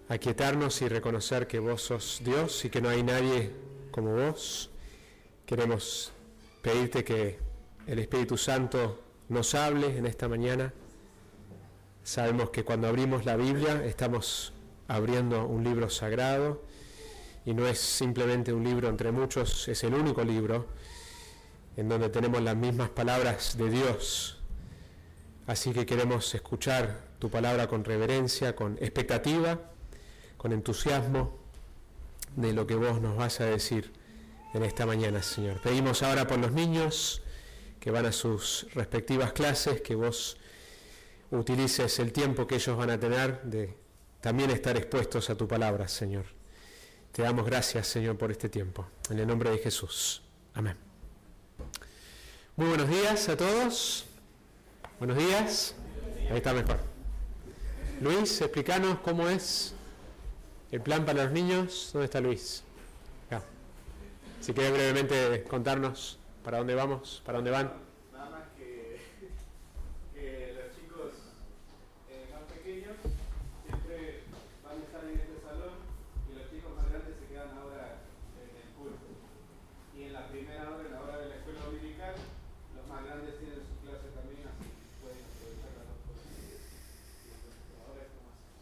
aquietarnos y reconocer que vos sos Dios y que no hay nadie como vos. Queremos pedirte que el Espíritu Santo nos hable en esta mañana. Sabemos que cuando abrimos la Biblia estamos abriendo un libro sagrado y no es simplemente un libro entre muchos, es el único libro en donde tenemos las mismas palabras de Dios. Así que queremos escuchar tu palabra con reverencia, con expectativa, con entusiasmo de lo que vos nos vas a decir en esta mañana, Señor. Pedimos ahora por los niños que van a sus respectivas clases, que vos utilices el tiempo que ellos van a tener de también estar expuestos a tu palabra, Señor. Te damos gracias, Señor, por este tiempo. En el nombre de Jesús. Amén. Muy buenos días a todos. Buenos días. Ahí está mejor. Luis, explícanos cómo es el plan para los niños. ¿Dónde está Luis? Acá. Si quieres brevemente contarnos para dónde vamos, para dónde van. Nada más que los chicos más pequeños siempre van a estar en este salón y los chicos más grandes se quedan ahora en el culto. Y en la primera hora, en la hora de la escuela dominical, los más grandes tienen su clase también, así pueden aprovechar las dos cosas. Ahora es como hacemos.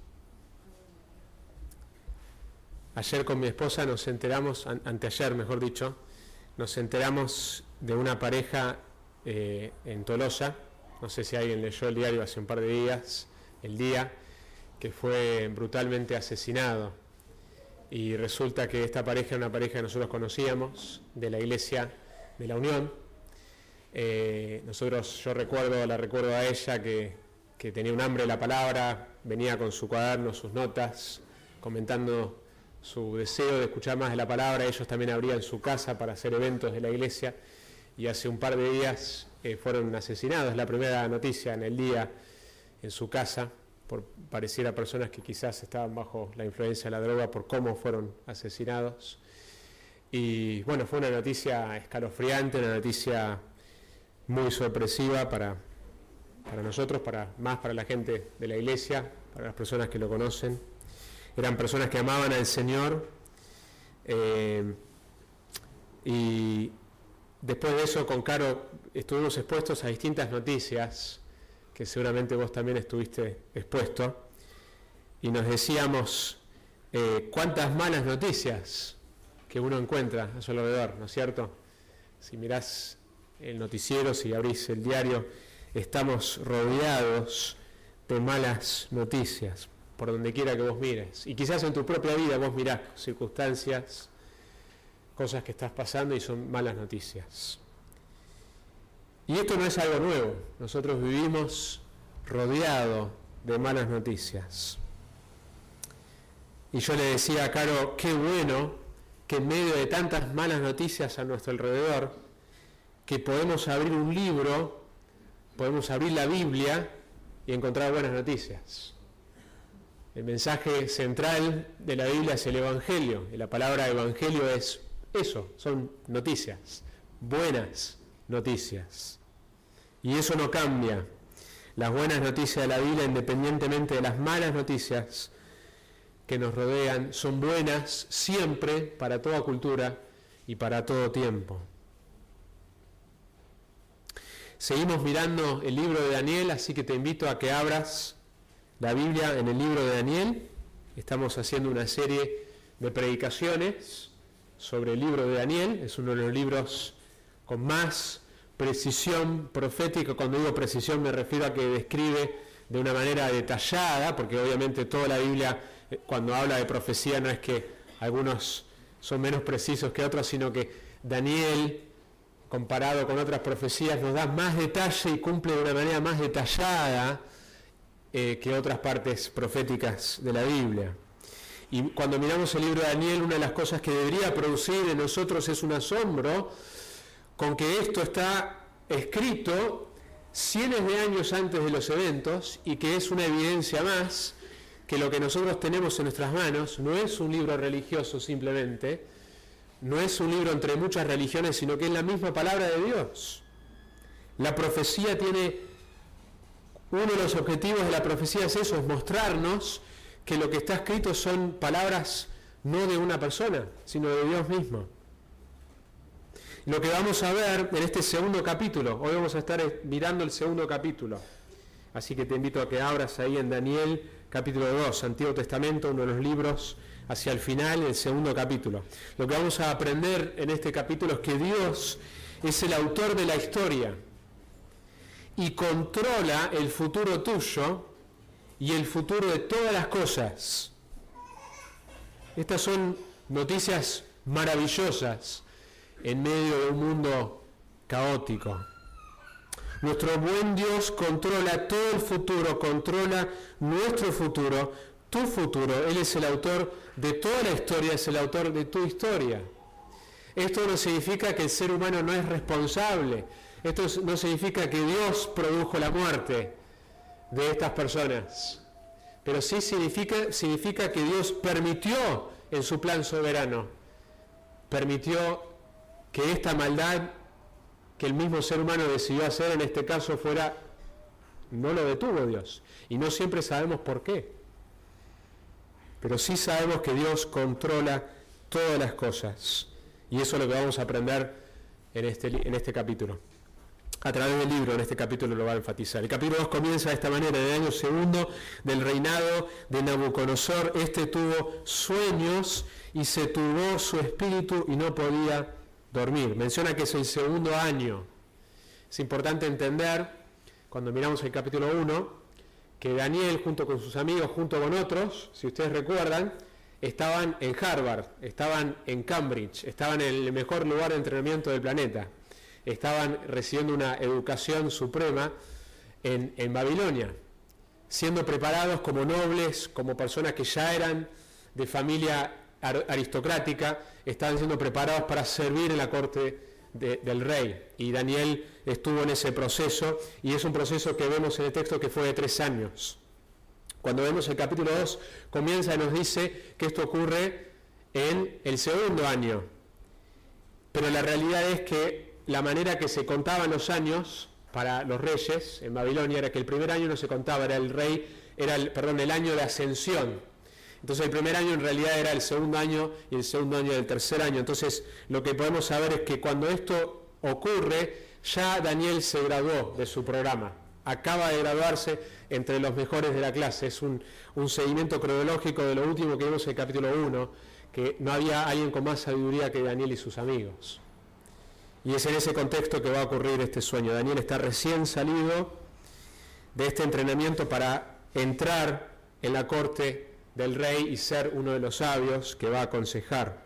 Ayer con mi esposa nos enteramos, anteayer mejor dicho, nos enteramos de una pareja en Tolosa. No sé si alguien leyó el diario hace un par de días, el día que fue brutalmente asesinado. Y resulta que esta pareja era una pareja que nosotros conocíamos de la iglesia de la Unión. Yo la recuerdo a ella que tenía un hambre de la palabra, venía con su cuaderno, sus notas, comentando su deseo de escuchar más de la palabra. Ellos también abrían su casa para hacer eventos de la iglesia y hace un par de días fueron asesinados. La primera noticia en el día en su casa, pareciera personas que quizás estaban bajo la influencia de la droga por cómo fueron asesinados. Y bueno, fue una noticia escalofriante, una noticia muy sorpresiva para nosotros, más para la gente de la iglesia, para las personas que lo conocen. Eran personas que amaban al Señor, y después de eso con Caro estuvimos expuestos a distintas noticias, que seguramente vos también estuviste expuesto, y nos decíamos cuántas malas noticias que uno encuentra a su alrededor, ¿no es cierto? Si mirás el noticiero, si abrís el diario, estamos rodeados de malas noticias por donde quiera que vos mires, y quizás en tu propia vida vos mirás circunstancias, cosas que estás pasando y son malas noticias. Y esto no es algo nuevo, nosotros vivimos rodeados de malas noticias. Y yo le decía a Caro, qué bueno que en medio de tantas malas noticias a nuestro alrededor, que podemos abrir un libro, podemos abrir la Biblia y encontrar buenas noticias. El mensaje central de la Biblia es el Evangelio, y la palabra Evangelio es eso, son noticias, buenas noticias. Y eso no cambia. Las buenas noticias de la Biblia, independientemente de las malas noticias que nos rodean, son buenas siempre para toda cultura y para todo tiempo. Seguimos mirando el libro de Daniel, así que te invito a que abras la Biblia en el libro de Daniel. Estamos haciendo una serie de predicaciones sobre el libro de Daniel. Es uno de los libros con más precisión profética. Cuando digo precisión me refiero a que describe de una manera detallada, porque obviamente toda la Biblia, cuando habla de profecía, no es que algunos son menos precisos que otros, sino que Daniel, comparado con otras profecías, nos da más detalle y cumple de una manera más detallada que otras partes proféticas de la Biblia. Y cuando miramos el libro de Daniel, una de las cosas que debería producir en nosotros es un asombro con que esto está escrito cientos de años antes de los eventos, y que es una evidencia más que lo que nosotros tenemos en nuestras manos no es un libro religioso simplemente, no es un libro entre muchas religiones, sino que es la misma palabra de Dios. La profecía tiene, uno de los objetivos de la profecía es eso, es mostrarnos que lo que está escrito son palabras no de una persona, sino de Dios mismo. Lo que vamos a ver en este segundo capítulo, hoy vamos a estar mirando el segundo capítulo, así que te invito a que abras ahí en Daniel capítulo 2, Antiguo Testamento, uno de los libros hacia el final, el segundo capítulo. Lo que vamos a aprender en este capítulo es que Dios es el autor de la historia y controla el futuro tuyo y el futuro de todas las cosas. Estas son noticias maravillosas en medio de un mundo caótico. Nuestro buen Dios controla todo el futuro, controla nuestro futuro, tu futuro. Él es el autor de toda la historia, es el autor de tu historia. Esto no significa que el ser humano no es responsable. Esto no significa que Dios produjo la muerte de estas personas. Pero sí significa que Dios permitió en su plan soberano, permitió que esta maldad que el mismo ser humano decidió hacer, en este caso no lo detuvo Dios. Y no siempre sabemos por qué. Pero sí sabemos que Dios controla todas las cosas. Y eso es lo que vamos a aprender en este capítulo. A través del libro, en este capítulo lo va a enfatizar. El capítulo 2 comienza de esta manera: en el año segundo del reinado de Nabucodonosor, tuvo sueños y se turbó su espíritu y no podía dormir. Menciona que es el segundo año. Es importante entender, cuando miramos el capítulo 1, que Daniel, junto con sus amigos, junto con otros, si ustedes recuerdan, estaban en Harvard, estaban en Cambridge, estaban en el mejor lugar de entrenamiento del planeta. Estaban recibiendo una educación suprema en Babilonia, siendo preparados como nobles, como personas que ya eran de familia aristocrática, estaban siendo preparados para servir en la corte del rey. Y Daniel estuvo en ese proceso, y es un proceso que vemos en el texto que fue de 3 años. Cuando vemos el capítulo 2, comienza y nos dice que esto ocurre en el segundo año. Pero la realidad es que la manera que se contaban los años para los reyes en Babilonia era que el primer año no se contaba, era el año de ascensión. Entonces el primer año en realidad era el segundo año y el segundo año del tercer año. Entonces lo que podemos saber es que cuando esto ocurre, ya Daniel se graduó de su programa. Acaba de graduarse entre los mejores de la clase. Es un seguimiento cronológico de lo último que vimos en el capítulo 1, que no había alguien con más sabiduría que Daniel y sus amigos. Y es en ese contexto que va a ocurrir este sueño. Daniel está recién salido de este entrenamiento para entrar en la corte del rey y ser uno de los sabios que va a aconsejar.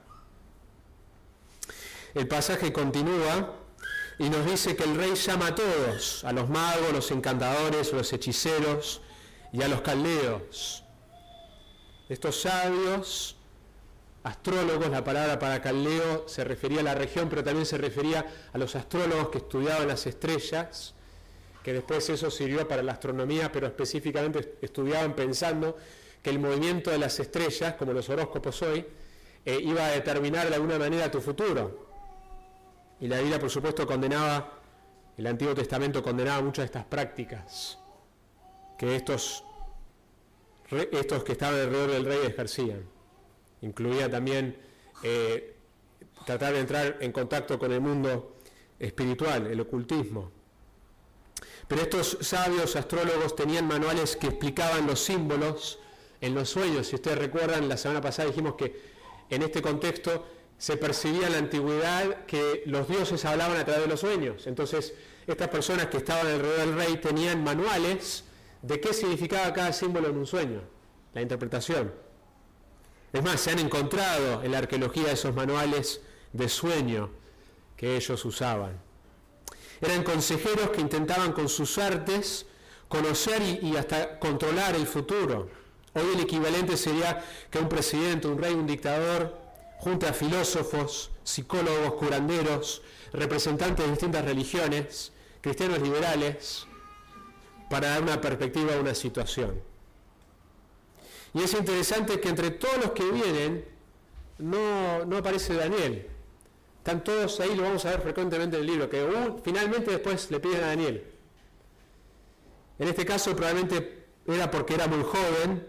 El pasaje continúa y nos dice que el rey llama a todos, a los magos, los encantadores, los hechiceros y a los caldeos. Estos sabios, astrólogos, la palabra para caldeo se refería a la región, pero también se refería a los astrólogos que estudiaban las estrellas, que después eso sirvió para la astronomía, pero específicamente estudiaban pensando que el movimiento de las estrellas, como los horóscopos hoy, iba a determinar de alguna manera tu futuro. Y la Biblia, por supuesto, el Antiguo Testamento condenaba muchas de estas prácticas que estos que estaban alrededor del rey ejercían. Incluía también tratar de entrar en contacto con el mundo espiritual, el ocultismo. Pero estos sabios astrólogos tenían manuales que explicaban los símbolos en los sueños. Si ustedes recuerdan, la semana pasada dijimos que en este contexto se percibía en la antigüedad que los dioses hablaban a través de los sueños. Entonces, estas personas que estaban alrededor del rey tenían manuales de qué significaba cada símbolo en un sueño, la interpretación. Es más, se han encontrado en la arqueología esos manuales de sueño que ellos usaban. Eran consejeros que intentaban con sus artes conocer y hasta controlar el futuro. Hoy el equivalente sería que un presidente, un rey, un dictador junte a filósofos, psicólogos, curanderos, representantes de distintas religiones, cristianos liberales, para dar una perspectiva a una situación. Y es interesante que entre todos los que vienen no aparece Daniel. Están todos ahí, lo vamos a ver frecuentemente en el libro, que finalmente después le piden a Daniel. En este caso probablemente era porque era muy joven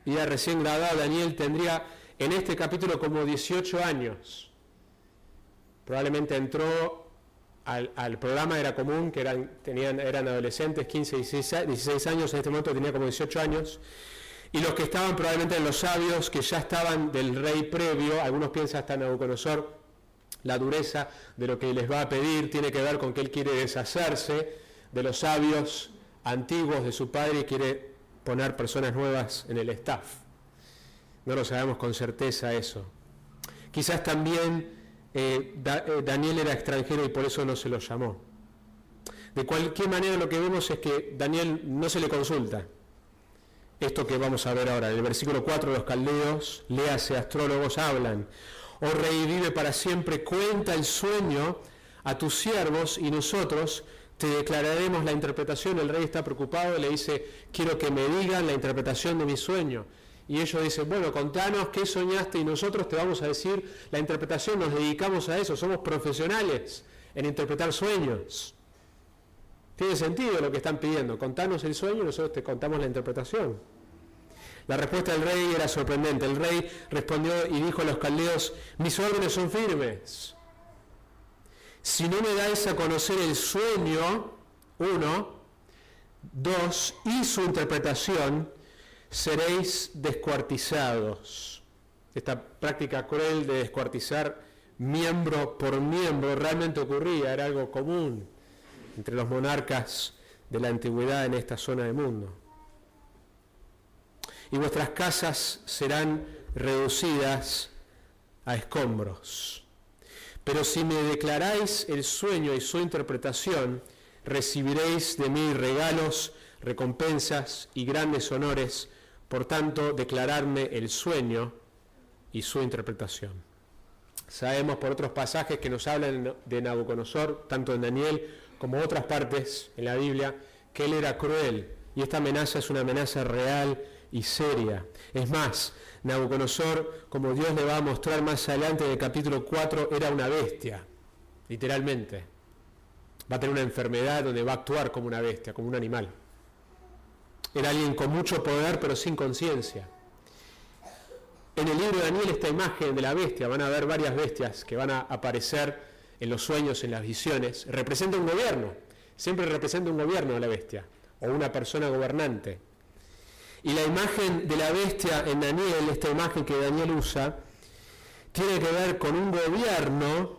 y era recién graduado. Daniel tendría en este capítulo como 18 años. Probablemente entró al programa, era común, que eran adolescentes, 15, 16 años, en este momento tenía como 18 años. Y los que estaban probablemente en los sabios, que ya estaban del rey previo, algunos piensan hasta Nabucodonosor, la dureza de lo que les va a pedir tiene que ver con que él quiere deshacerse de los sabios antiguos de su padre y quiere poner personas nuevas en el staff. No lo sabemos con certeza eso. Quizás también Daniel era extranjero y por eso no se lo llamó. De cualquier manera, lo que vemos es que Daniel no se le consulta. Esto que vamos a ver ahora, en el versículo 4, los caldeos, léase, astrólogos hablan. Oh rey, vive para siempre, cuenta el sueño a tus siervos y nosotros te declararemos la interpretación. El rey está preocupado y le dice, quiero que me digan la interpretación de mi sueño. Y ellos dicen, bueno, contanos qué soñaste y nosotros te vamos a decir la interpretación, nos dedicamos a eso, somos profesionales en interpretar sueños. Tiene sentido lo que están pidiendo, contanos el sueño y nosotros te contamos la interpretación. La respuesta del rey era sorprendente. El rey respondió y dijo a los caldeos, mis órdenes son firmes. Si no me dais a conocer el sueño, 1, 2, y su interpretación, seréis descuartizados. Esta práctica cruel de descuartizar miembro por miembro realmente ocurría, era algo común entre los monarcas de la antigüedad en esta zona del mundo. Y vuestras casas serán reducidas a escombros. Pero si me declaráis el sueño y su interpretación, recibiréis de mí regalos, recompensas y grandes honores. Por tanto, declaradme el sueño y su interpretación. Sabemos por otros pasajes que nos hablan de Nabucodonosor, tanto en Daniel como en otras partes en la Biblia, que él era cruel. Y esta amenaza es una amenaza real y seria. Es más, Nabucodonosor, como Dios le va a mostrar más adelante en el capítulo 4, era una bestia, literalmente. Va a tener una enfermedad donde va a actuar como una bestia, como un animal. Era alguien con mucho poder, pero sin conciencia. En el libro de Daniel, esta imagen de la bestia, van a ver varias bestias que van a aparecer en los sueños, en las visiones. Representa un gobierno, siempre representa un gobierno la bestia, o una persona gobernante. Y la imagen de la bestia en Daniel, esta imagen que Daniel usa, tiene que ver con un gobierno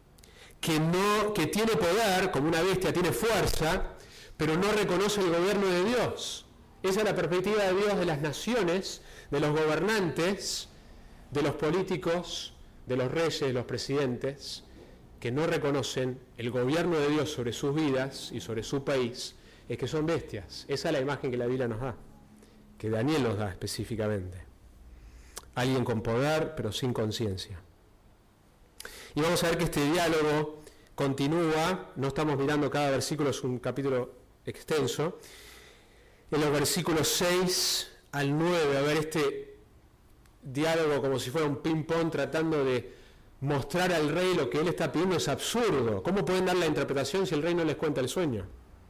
que tiene poder, como una bestia, tiene fuerza, pero no reconoce el gobierno de Dios. Esa es la perspectiva de Dios de las naciones, de los gobernantes, de los políticos, de los reyes, de los presidentes, que no reconocen el gobierno de Dios sobre sus vidas y sobre su país, es que son bestias. Esa es la imagen que la Biblia nos da, que Daniel nos da específicamente. Alguien con poder, pero sin conciencia. Y vamos a ver que este diálogo continúa, no estamos mirando cada versículo, es un capítulo extenso. En los versículos 6 al 9, a ver este diálogo como si fuera un ping-pong tratando de mostrar al rey lo que él está pidiendo es absurdo. ¿Cómo pueden dar la interpretación si el rey no les cuenta el sueño?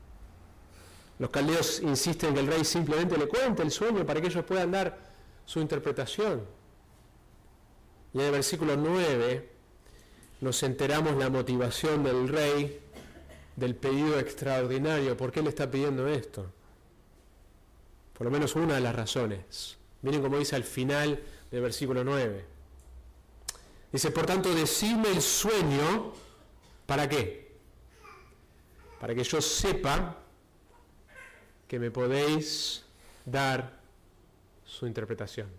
Los caldeos insisten que el rey simplemente le cuente el sueño para que ellos puedan dar su interpretación. Y en el versículo 9 nos enteramos la motivación del rey del pedido extraordinario. ¿Por qué le está pidiendo esto? Por lo menos una de las razones. Miren cómo dice al final del versículo 9. Dice, por tanto, decidme el sueño, ¿para qué? Para que yo sepa que me podéis dar su interpretación.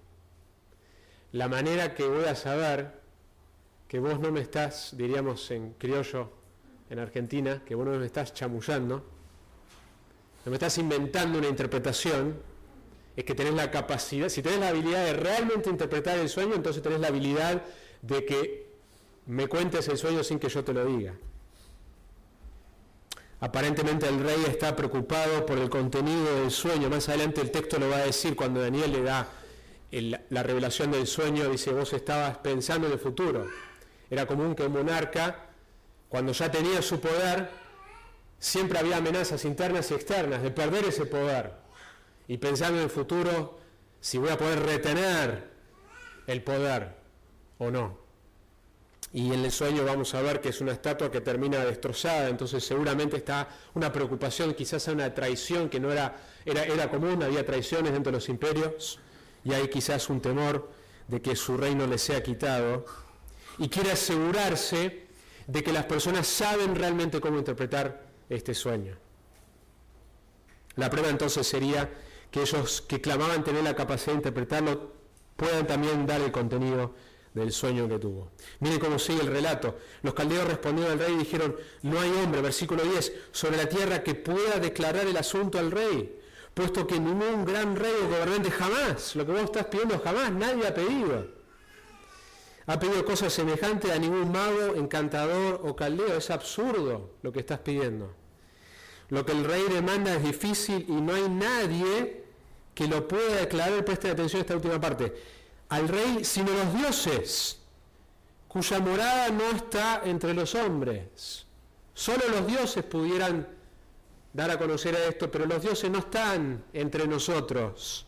La manera que voy a saber que vos no me estás, diríamos en criollo, en Argentina, que vos no me estás chamullando, no me estás inventando una interpretación, es que tenés la capacidad, si tenés la habilidad de realmente interpretar el sueño, entonces tenés la habilidad de que me cuentes el sueño sin que yo te lo diga. Aparentemente el rey está preocupado por el contenido del sueño. Más adelante el texto lo va a decir cuando Daniel le da la revelación del sueño, dice, vos estabas pensando en el futuro. Era común que un monarca, cuando ya tenía su poder, siempre había amenazas internas y externas de perder ese poder. Y pensando en el futuro, si voy a poder retener el poder o no. Y en el sueño vamos a ver que es una estatua que termina destrozada, entonces seguramente está una preocupación, quizás una traición que no era común, había traiciones dentro de los imperios, y hay quizás un temor de que su reino le sea quitado, y quiere asegurarse de que las personas saben realmente cómo interpretar este sueño. La prueba entonces sería que ellos que clamaban tener la capacidad de interpretarlo puedan también dar el contenido del sueño que tuvo. Miren cómo sigue el relato. Los caldeos respondieron al rey y dijeron: no hay hombre, versículo 10, sobre la tierra que pueda declarar el asunto al rey, puesto que ningún gran rey o gobernante jamás, lo que vos estás pidiendo jamás, nadie ha pedido cosas semejantes a ningún mago, encantador o caldeo. Es absurdo lo que estás pidiendo. Lo que el rey demanda es difícil y no hay nadie que lo pueda declarar. Presten atención a esta última parte. Al rey, sino los dioses, cuya morada no está entre los hombres. Solo los dioses pudieran dar a conocer a esto, pero los dioses no están entre nosotros.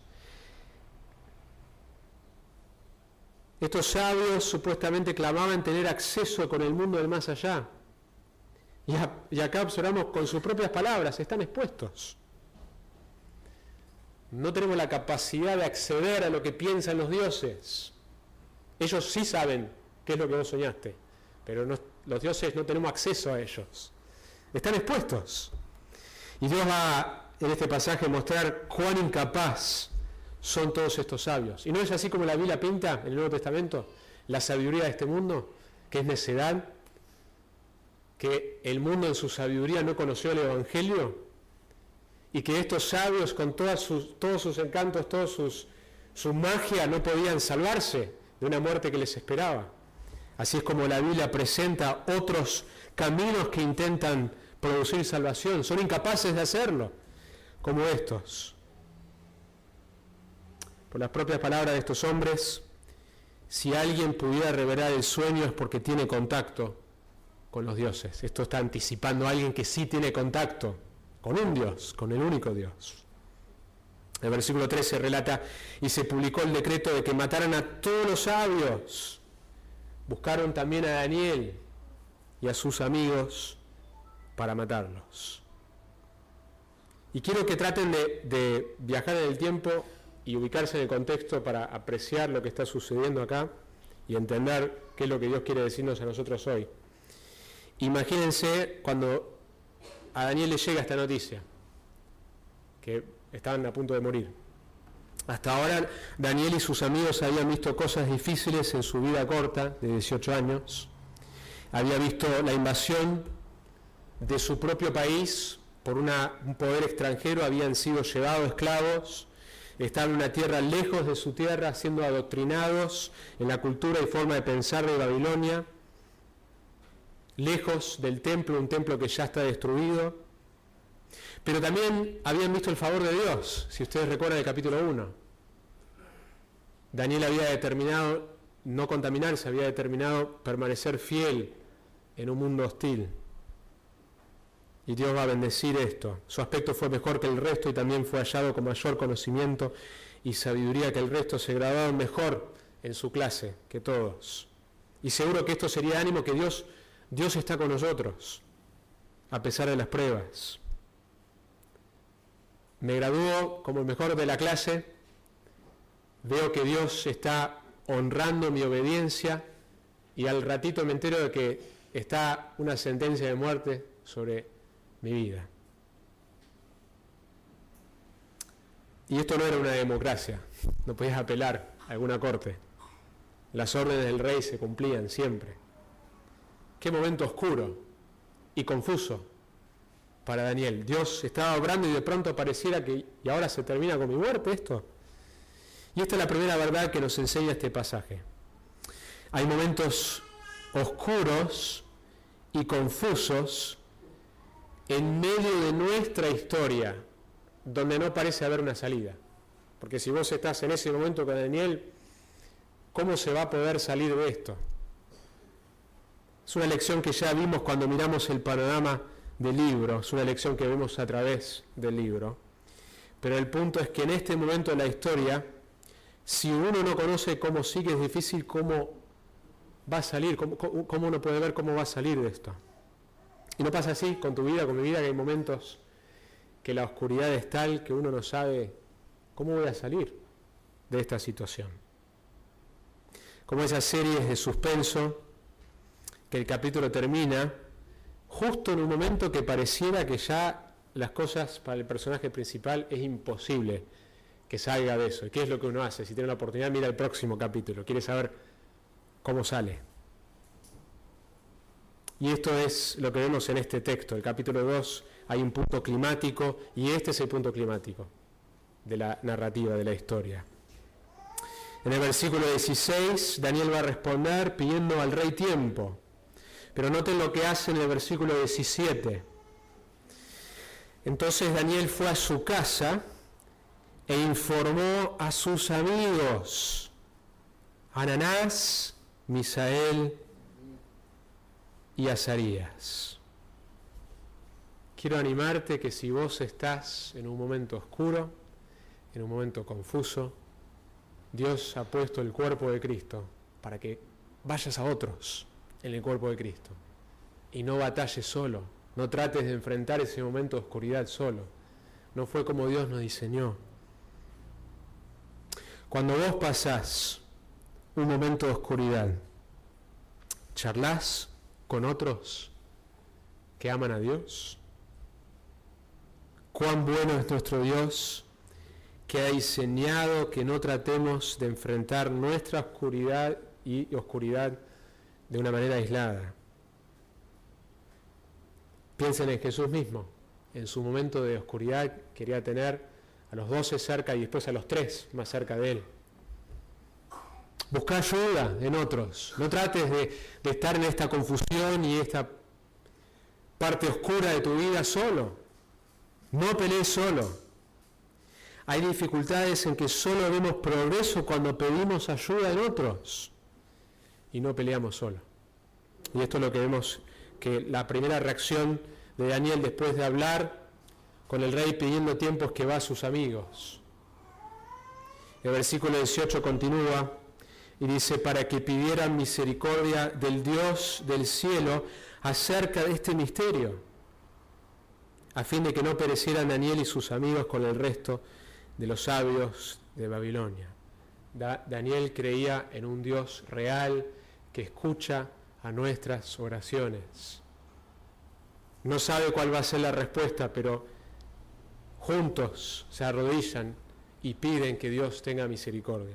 Estos sabios supuestamente clamaban tener acceso con el mundo del más allá. Y acá observamos con sus propias palabras, están expuestos. No tenemos la capacidad de acceder a lo que piensan los dioses. Ellos sí saben qué es lo que vos soñaste, pero los dioses no tenemos acceso a ellos. Están expuestos. Y Dios va en este pasaje a mostrar cuán incapaz son todos estos sabios. Y no es así como la Biblia pinta en el Nuevo Testamento, la sabiduría de este mundo, que es necedad, que el mundo en su sabiduría no conoció el Evangelio, y que estos sabios con todos sus encantos, su magia, no podían salvarse de una muerte que les esperaba. Así es como la Biblia presenta otros caminos que intentan producir salvación, son incapaces de hacerlo, como estos. Por las propias palabras de estos hombres, si alguien pudiera revelar el sueño es porque tiene contacto con los dioses. Esto está anticipando a alguien que sí tiene contacto con un Dios, con el único Dios. El versículo 13 relata: y se publicó el decreto de que mataran a todos los sabios. Buscaron también a Daniel y a sus amigos para matarlos. Y quiero que traten de viajar en el tiempo y ubicarse en el contexto para apreciar lo que está sucediendo acá y entender qué es lo que Dios quiere decirnos a nosotros hoy. Imagínense cuando a Daniel le llega esta noticia, que estaban a punto de morir. Hasta ahora Daniel y sus amigos habían visto cosas difíciles en su vida corta, de 18 años. Había visto la invasión de su propio país por un poder extranjero, habían sido llevados esclavos, estaban en una tierra lejos de su tierra, siendo adoctrinados en la cultura y forma de pensar de Babilonia, lejos del templo, un templo que ya está destruido. Pero también habían visto el favor de Dios, si ustedes recuerdan el capítulo 1. Daniel había determinado no contaminarse, había determinado permanecer fiel en un mundo hostil. Y Dios va a bendecir esto. Su aspecto fue mejor que el resto y también fue hallado con mayor conocimiento y sabiduría que el resto. Se graduaron mejor en su clase que todos. Y seguro que esto sería ánimo que Dios está con nosotros, a pesar de las pruebas. Me gradúo como el mejor de la clase, veo que Dios está honrando mi obediencia y al ratito me entero de que está una sentencia de muerte sobre mi vida. Y esto no era una democracia, no podías apelar a alguna corte. Las órdenes del rey se cumplían siempre. Qué momento oscuro y confuso para Daniel. Dios estaba obrando y de pronto pareciera que y ahora se termina con mi muerte esto. Y esta es la primera verdad que nos enseña este pasaje. Hay momentos oscuros y confusos en medio de nuestra historia donde no parece haber una salida. Porque si vos estás en ese momento con Daniel, ¿cómo se va a poder salir de esto? Es una lección que ya vimos cuando miramos el panorama del libro, es una lección que vemos a través del libro. Pero el punto es que en este momento de la historia, Si uno no conoce cómo sigue, es difícil cómo va a salir, cómo uno puede ver cómo va a salir de esto. Y no pasa así con tu vida, con mi vida, que hay momentos que la oscuridad es tal que uno no sabe cómo voy a salir de esta situación. Como esas series de suspenso, que el capítulo termina justo en un momento que pareciera que ya las cosas para el personaje principal es imposible que salga de eso. ¿Y qué es lo que uno hace? Si tiene la oportunidad, mira el próximo capítulo, quiere saber cómo sale. Y esto es lo que vemos en este texto. El capítulo 2 hay un punto climático y este es el punto climático de la narrativa, de la historia. En el versículo 16, Daniel va a responder pidiendo al rey tiempo. Pero noten lo que hace en el versículo 17. Entonces Daniel fue a su casa e informó a sus amigos, Ananás, Misael y Azarías. Quiero animarte que si vos estás en un momento oscuro, en un momento confuso, Dios ha puesto el cuerpo de Cristo para que vayas a otros en el cuerpo de Cristo y no batalles solo, no trates de enfrentar ese momento de oscuridad solo. No fue como Dios nos diseñó. Cuando vos pasás un momento de oscuridad, ¿charlás con otros que aman a Dios? Cuán bueno es nuestro Dios, que ha diseñado que no tratemos de enfrentar nuestra oscuridad y oscuridad de una manera aislada. Piensen en Jesús mismo. En su momento de oscuridad quería tener a los 12 cerca y después a los 3 más cerca de él. Busca ayuda en otros. No trates de estar en esta confusión y esta parte oscura de tu vida solo. No pelees solo. Hay dificultades en que solo vemos progreso cuando pedimos ayuda en otros y no peleamos solo. Y esto es lo que vemos, que la primera reacción de Daniel después de hablar con el rey pidiendo tiempo es que va a sus amigos. El versículo 18 continúa y dice, para que pidieran misericordia del Dios del cielo acerca de este misterio, a fin de que no perecieran Daniel y sus amigos con el resto de los sabios de Babilonia. Daniel creía en un Dios real que escucha a nuestras oraciones. No sabe cuál va a ser la respuesta, pero juntos se arrodillan y piden que Dios tenga misericordia.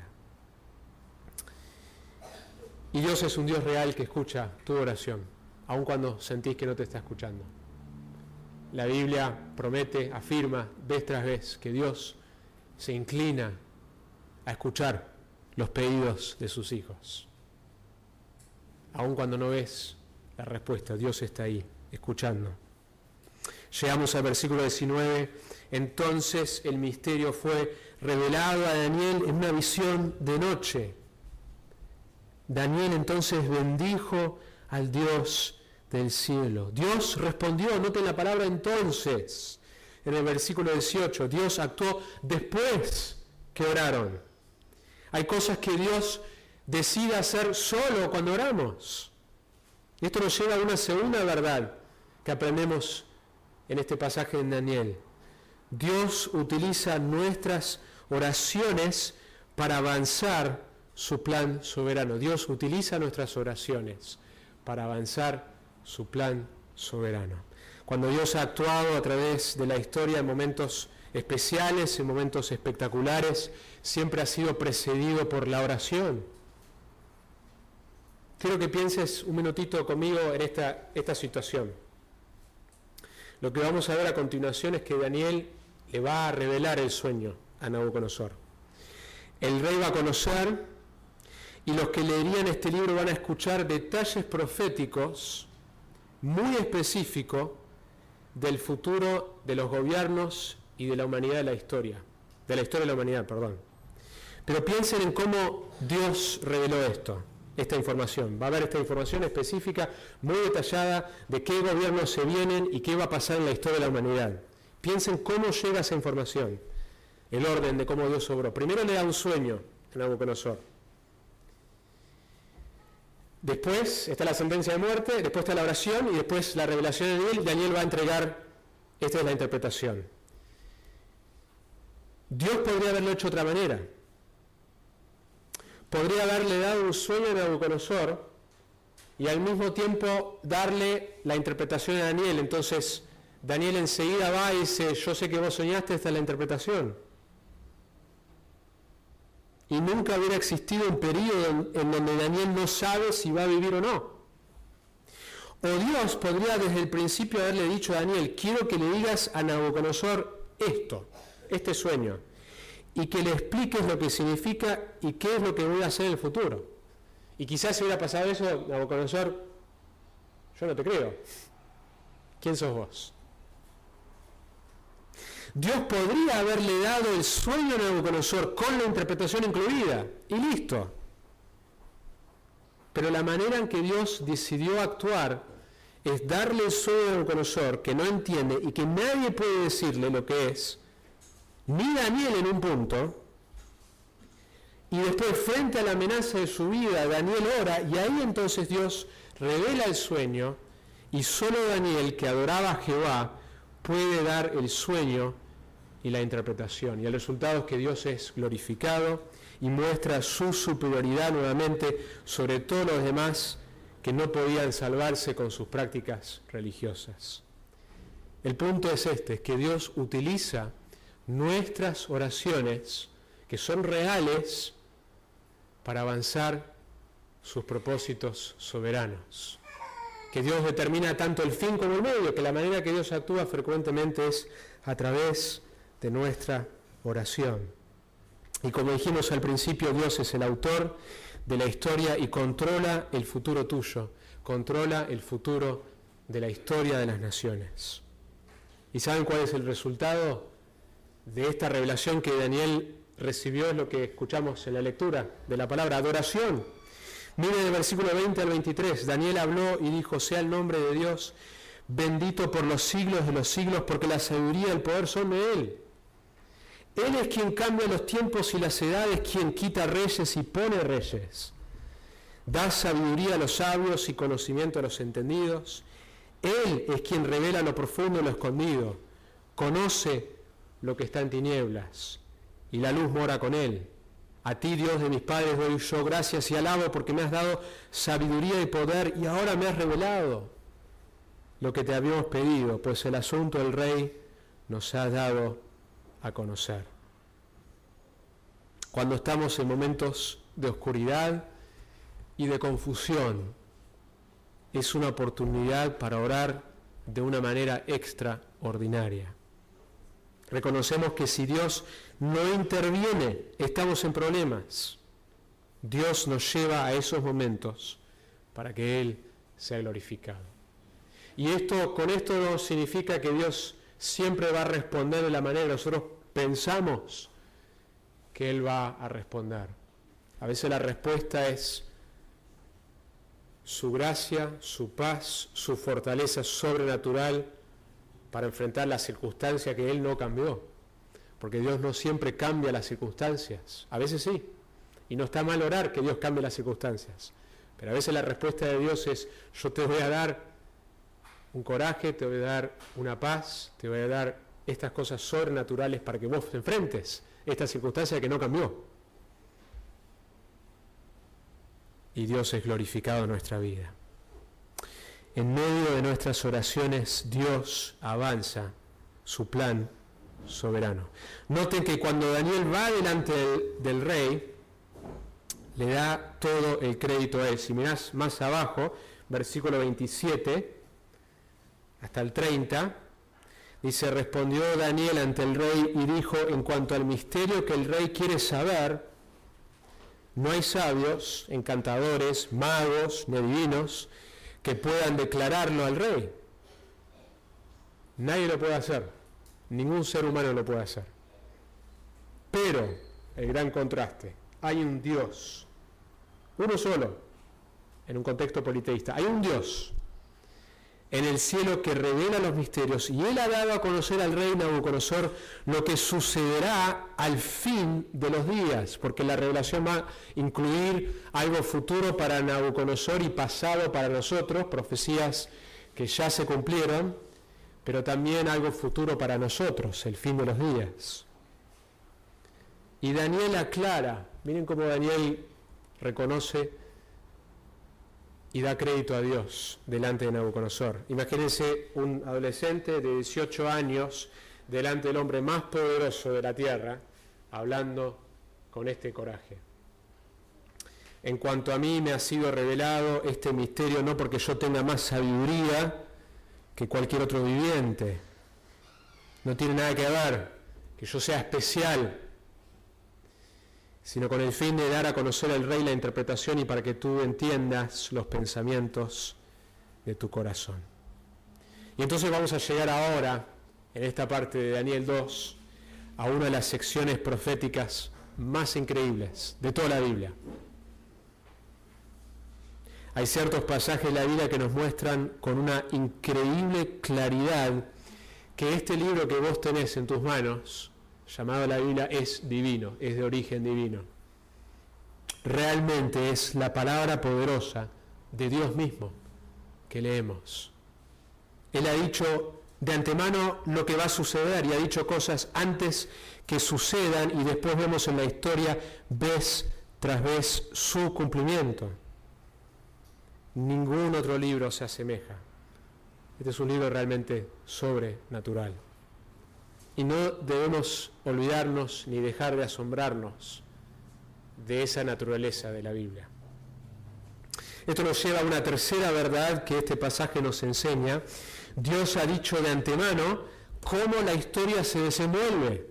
Y Dios es un Dios real que escucha tu oración, aun cuando sentís que no te está escuchando. La Biblia promete, afirma vez tras vez que Dios se inclina a escuchar los pedidos de sus hijos. Aun cuando no ves la respuesta, Dios está ahí, escuchando. Llegamos al versículo 19. Entonces el misterio fue revelado a Daniel en una visión de noche. Daniel entonces bendijo al Dios del cielo. Dios respondió, noten la palabra entonces. En el versículo 18, Dios actuó después que oraron. Hay cosas que Dios decide hacer solo cuando oramos. Y esto nos lleva a una segunda verdad que aprendemos en este pasaje en Daniel. Dios utiliza nuestras oraciones para avanzar su plan soberano. Dios utiliza nuestras oraciones para avanzar su plan soberano. Cuando Dios ha actuado a través de la historia en momentos especiales, en momentos espectaculares, siempre ha sido precedido por la oración. Quiero que pienses un minutito conmigo en esta situación. Lo que vamos a ver a continuación es que Daniel le va a revelar el sueño a Nabucodonosor. El rey va a conocer y los que leerían este libro van a escuchar detalles proféticos muy específicos del futuro de los gobiernos y de la humanidad de la historia de la humanidad, perdón. Pero piensen en cómo Dios reveló esta información. Va a haber esta información específica, muy detallada, de qué gobiernos se vienen y qué va a pasar en la historia de la humanidad. Piensen cómo llega esa información, el orden de cómo Dios obró. Primero le da un sueño Nabucodonosor. Después está la sentencia de muerte, después está la oración y después la revelación de Daniel. Daniel va a entregar, esta es la interpretación. Dios podría haberlo hecho de otra manera. Podría haberle dado un sueño a Nabucodonosor y al mismo tiempo darle la interpretación a Daniel. Entonces Daniel enseguida va y dice, yo sé que vos soñaste, esta es la interpretación. Y nunca hubiera existido un periodo en donde Daniel no sabe si va a vivir o no. O Dios podría desde el principio haberle dicho a Daniel, quiero que le digas a Nabucodonosor esto, este sueño, y que le expliques lo que significa y qué es lo que voy a hacer en el futuro. Y quizás si hubiera pasado eso, Nabucodonosor, yo no te creo. ¿Quién sos vos? Dios podría haberle dado el sueño a Nabucodonosor con la interpretación incluida, y listo. Pero la manera en que Dios decidió actuar es darle el sueño a Nabucodonosor, que no entiende y que nadie puede decirle lo que es, ni Daniel en un punto, y después frente a la amenaza de su vida, Daniel ora, y ahí entonces Dios revela el sueño, y solo Daniel, que adoraba a Jehová, puede dar el sueño y la interpretación. Y el resultado es que Dios es glorificado y muestra su superioridad nuevamente sobre todos los demás que no podían salvarse con sus prácticas religiosas. El punto es este, es que Dios utiliza nuestras oraciones, que son reales, para avanzar sus propósitos soberanos. Que Dios determina tanto el fin como el medio, que la manera que Dios actúa frecuentemente es a través de nuestra oración. Y como dijimos al principio, Dios es el autor de la historia y controla el futuro tuyo, controla el futuro de la historia de las naciones. ¿Y saben cuál es el resultado de esta revelación que Daniel recibió? Es lo que escuchamos en la lectura de la palabra, adoración. Miren el versículo 20 al 23, Daniel habló y dijo, sea el nombre de Dios bendito por los siglos de los siglos, porque la sabiduría y el poder son de Él. Él es quien cambia los tiempos y las edades, quien quita reyes y pone reyes. Da sabiduría a los sabios y conocimiento a los entendidos. Él es quien revela lo profundo y lo escondido. Conoce lo que está en tinieblas, y la luz mora con Él. A ti, Dios de mis padres, doy yo gracias y alabo porque me has dado sabiduría y poder, y ahora me has revelado lo que te habíamos pedido, pues el asunto del Rey nos ha dado a conocer. Cuando estamos en momentos de oscuridad y de confusión, es una oportunidad para orar de una manera extraordinaria. Reconocemos que si Dios no interviene, estamos en problemas. Dios nos lleva a esos momentos para que Él sea glorificado. Y con esto no significa que Dios siempre va a responder de la manera que nosotros pensamos que Él va a responder. A veces la respuesta es su gracia, su paz, su fortaleza sobrenatural para enfrentar la circunstancia que Él no cambió. Porque Dios no siempre cambia las circunstancias. A veces sí. Y no está mal orar que Dios cambie las circunstancias. Pero a veces la respuesta de Dios es, yo te voy a dar un coraje, te voy a dar una paz, te voy a dar estas cosas sobrenaturales para que vos enfrentes esta circunstancia que no cambió. Y Dios es glorificado en nuestra vida. En medio de nuestras oraciones, Dios avanza su plan soberano. Noten que cuando Daniel va delante del rey, le da todo el crédito a él. Si mirás más abajo, versículo 27 hasta el 30, dice, respondió Daniel ante el rey y dijo, en cuanto al misterio que el rey quiere saber, no hay sabios, encantadores, magos, ni adivinos, que puedan declararlo al rey. Nadie lo puede hacer, ningún ser humano lo puede hacer. Pero, el gran contraste, hay un Dios, uno solo, en un contexto politeísta, hay un Dios en el cielo que revela los misterios, y él ha dado a conocer al rey Nabucodonosor lo que sucederá al fin de los días, porque la revelación va a incluir algo futuro para Nabucodonosor y pasado para nosotros, profecías que ya se cumplieron, pero también algo futuro para nosotros, el fin de los días. Y Daniel aclara, miren cómo Daniel reconoce y da crédito a Dios delante de Nabucodonosor. Imagínense un adolescente de 18 años delante del hombre más poderoso de la tierra, hablando con este coraje. En cuanto a mí me ha sido revelado este misterio, no porque yo tenga más sabiduría que cualquier otro viviente. No tiene nada que ver que yo sea especial, sino con el fin de dar a conocer al rey la interpretación y para que tú entiendas los pensamientos de tu corazón. Y entonces vamos a llegar ahora, en esta parte de Daniel 2, a una de las secciones proféticas más increíbles de toda la Biblia. Hay ciertos pasajes de la Biblia que nos muestran con una increíble claridad que este libro que vos tenés en tus manos, llamado la Biblia, es divino, es de origen divino. Realmente es la palabra poderosa de Dios mismo que leemos. Él ha dicho de antemano lo que va a suceder y ha dicho cosas antes que sucedan y después vemos en la historia vez tras vez su cumplimiento. Ningún otro libro se asemeja. Este es un libro realmente sobrenatural. Y no debemos olvidarnos ni dejar de asombrarnos de esa naturaleza de la Biblia. Esto nos lleva a una tercera verdad que este pasaje nos enseña. Dios ha dicho de antemano cómo la historia se desenvuelve.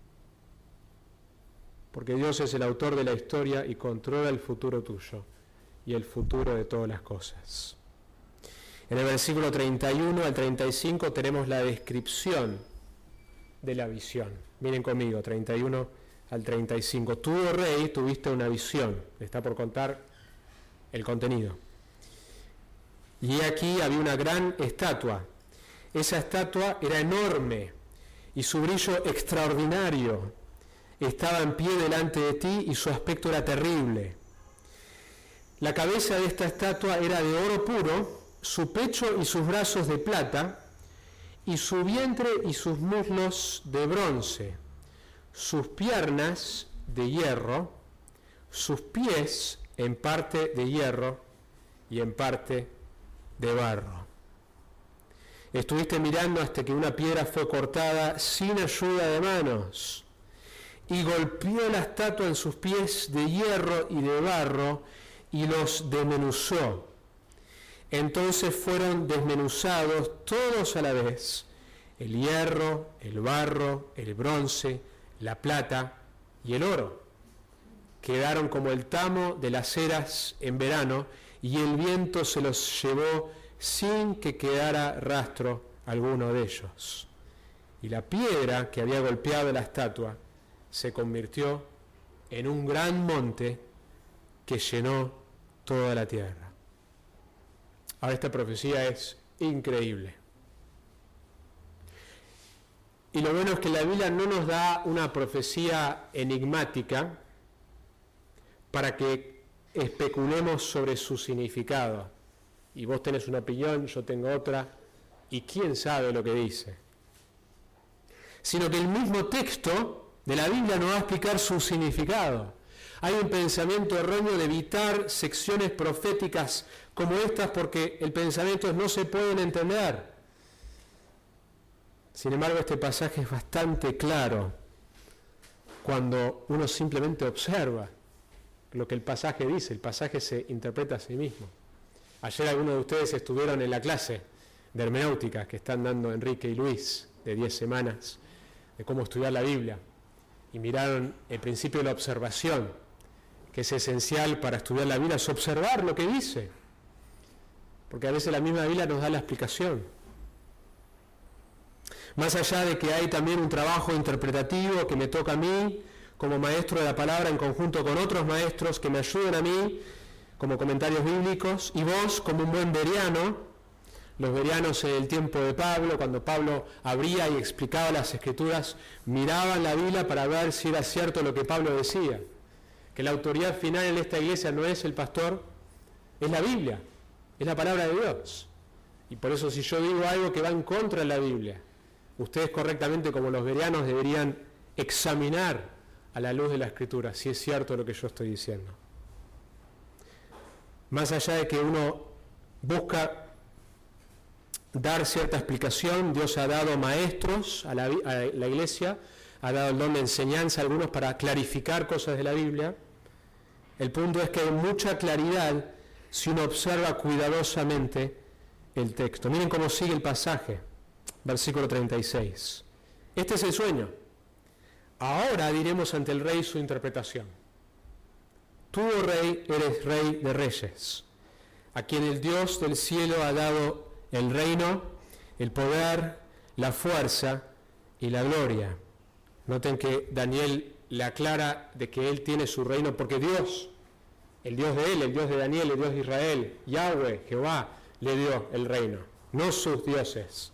Porque Dios es el autor de la historia y controla el futuro tuyo y el futuro de todas las cosas. En el versículo 31 al 35 tenemos la descripción de la visión. Miren conmigo, 31 al 35. Tú, oh rey, tuviste una visión. Le está por contar el contenido. Y aquí había una gran estatua. Esa estatua era enorme y su brillo extraordinario. Estaba en pie delante de ti y su aspecto era terrible. La cabeza de esta estatua era de oro puro, su pecho y sus brazos de plata, y su vientre y sus muslos de bronce, sus piernas de hierro, sus pies en parte de hierro y en parte de barro. Estuviste mirando hasta que una piedra fue cortada sin ayuda de manos, y golpeó la estatua en sus pies de hierro y de barro, y los desmenuzó. Entonces fueron desmenuzados todos a la vez, el hierro, el barro, el bronce, la plata y el oro. Quedaron como el tamo de las eras en verano, y el viento se los llevó sin que quedara rastro alguno de ellos. Y la piedra que había golpeado la estatua se convirtió en un gran monte que llenó toda la tierra. Ahora, esta profecía es increíble. Y lo bueno es que la Biblia no nos da una profecía enigmática para que especulemos sobre su significado. Y vos tenés una opinión, yo tengo otra, y quién sabe lo que dice. Sino que el mismo texto de la Biblia nos va a explicar su significado. Hay un pensamiento erróneo de evitar secciones proféticas como estas porque el pensamiento es no se pueden entender. Sin embargo, este pasaje es bastante claro cuando uno simplemente observa lo que el pasaje dice. El pasaje se interpreta a sí mismo. Ayer algunos de ustedes estuvieron en la clase de hermenéutica que están dando Enrique y Luis, de 10 semanas, de cómo estudiar la Biblia, y miraron el principio de la observación, que es esencial para estudiar la Biblia, es observar lo que dice, porque a veces la misma Biblia nos da la explicación. Más allá de que hay también un trabajo interpretativo que me toca a mí como maestro de la palabra en conjunto con otros maestros que me ayudan a mí como comentarios bíblicos, y vos como un buen bereano, Los bereanos en el tiempo de Pablo, cuando Pablo abría y explicaba las Escrituras, miraban la Biblia para ver si era cierto lo que Pablo decía. Que la autoridad final en esta iglesia no es el pastor, es la Biblia, es la palabra de Dios. Y por eso si yo digo algo que va en contra de la Biblia, ustedes correctamente como los bereanos deberían examinar a la luz de la Escritura si es cierto lo que yo estoy diciendo. Más allá de que uno busca dar cierta explicación, Dios ha dado maestros a la iglesia, ha dado el don de enseñanza a algunos para clarificar cosas de la Biblia. El punto es que hay mucha claridad si uno observa cuidadosamente el texto. Miren cómo sigue el pasaje, versículo 36. Este es el sueño. Ahora diremos ante el rey su interpretación. Tú, oh rey, eres rey de reyes, a quien el Dios del cielo ha dado el reino, el poder, la fuerza y la gloria. Noten que Daniel le aclara de que él tiene su reino porque Dios, el Dios de él, el Dios de Daniel, el Dios de Israel, Yahweh, Jehová, le dio el reino, no sus dioses.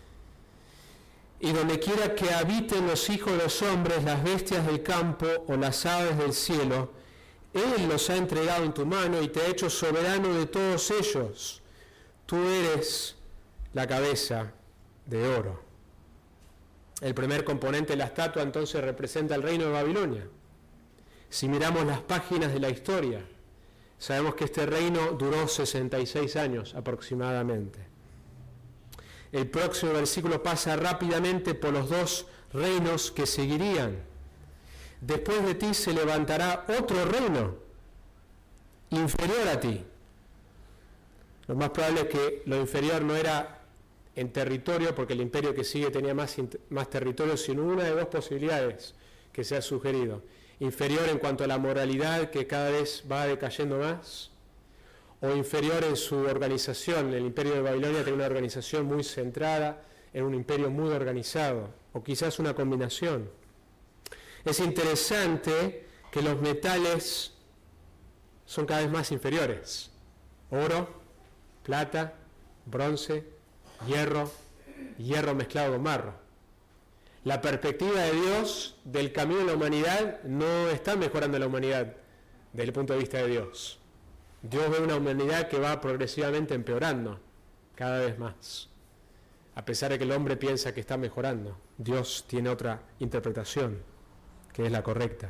Y donde quiera que habiten los hijos de los hombres, las bestias del campo o las aves del cielo, Él los ha entregado en tu mano y te ha hecho soberano de todos ellos. Tú eres la cabeza de oro. El primer componente de la estatua entonces representa el reino de Babilonia. Si miramos las páginas de la historia, sabemos que este reino duró 66 años aproximadamente. El próximo versículo pasa rápidamente por los dos reinos que seguirían. Después de ti se levantará otro reino, inferior a ti. Lo más probable es que lo inferior no era en territorio, porque el imperio que sigue tenía más territorio, sino una de dos posibilidades que se ha sugerido. Inferior en cuanto a la moralidad, que cada vez va decayendo más, o inferior en su organización. El imperio de Babilonia tenía una organización muy centrada, en un imperio muy organizado, o quizás una combinación. Es interesante que los metales son cada vez más inferiores. Oro, plata, bronce, hierro mezclado con barro. La perspectiva de Dios del camino de la humanidad no está mejorando la humanidad desde el punto de vista de Dios. Dios ve una humanidad que va progresivamente empeorando cada vez más. A pesar de que el hombre piensa que está mejorando, Dios tiene otra interpretación, que es la correcta.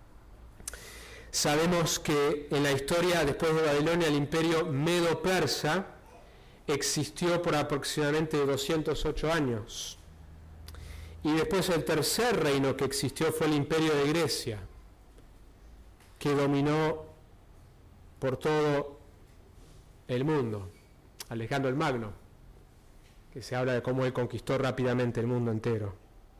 Sabemos que en la historia, después de Babilonia, el imperio medo-persa existió por aproximadamente 208 años. Y después el tercer reino que existió fue el imperio de Grecia, que dominó por todo el mundo. Alejandro el Magno, que se habla de cómo él conquistó rápidamente el mundo entero.